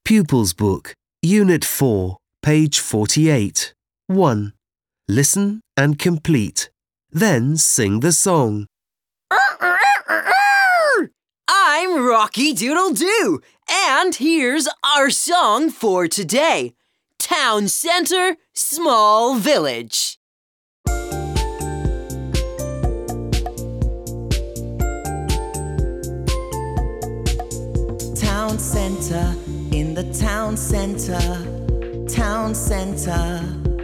Pupils Book, Unit 4, page 48. 1. Listen and complete. Then sing the song. I'm Rocky Doodle Doo, and here's our song for today. Town Center, Small Village. Town center, in the town center, town center.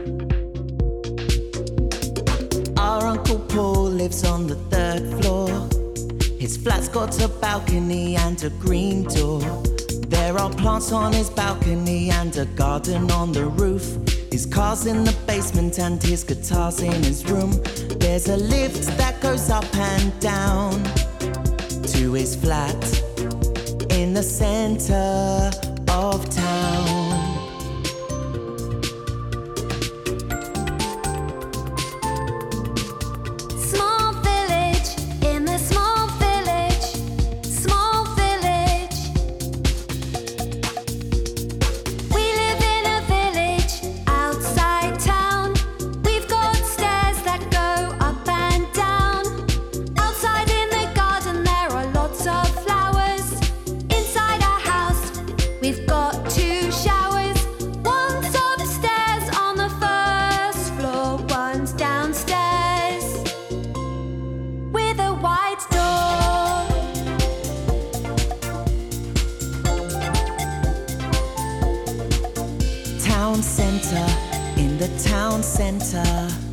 Our Uncle Paul lives on the 3rd floor. His flat's got a balcony and a green door. There are plants on his balcony and a garden on the roof. His car's in the basement and his guitar's in his room. There's a lift that goes up and down to his flat in the center of town. Small village, in the small village, small village. We live in a village outside town. We've got stairs that go up and down. Outside in the garden there are lots of flowers. Inside our house we've got 2 showers. One's upstairs on the 1st floor, one's downstairs with a wide door. Town center, in the town center.